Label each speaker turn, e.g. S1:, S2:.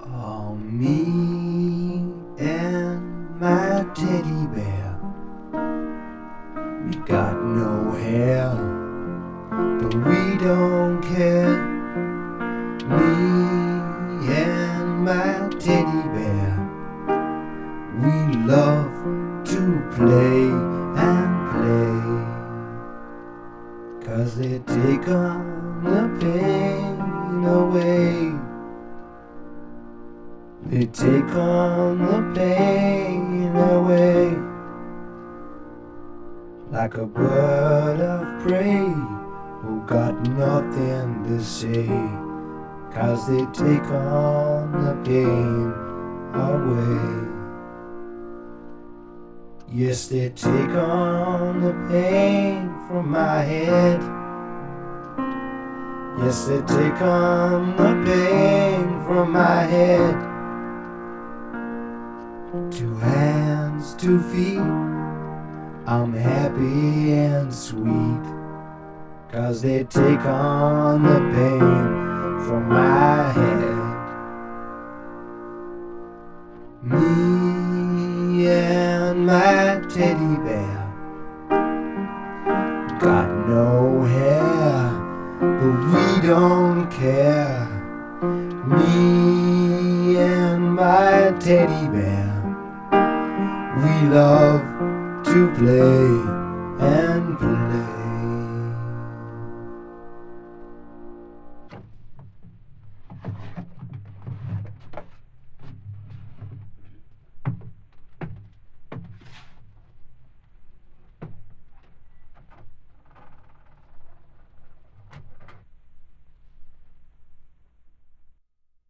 S1: Oh, me and my teddy bear, we got no hair, but we don't care. Me and my teddy bear, we love to play and play, 'cause they take on the pain away. They take on the pain away, like a bird of prey who got nothing to say, 'cause they take on the pain away. Yes, they take on the pain from my head. Yes, they take on the pain from my head. 2 hands, 2 feet, I'm happy and sweet, 'cause they take on the pain from my head. Me and my teddy bear got no hair, but we don't care. Me and my teddy bear, we love to play and play.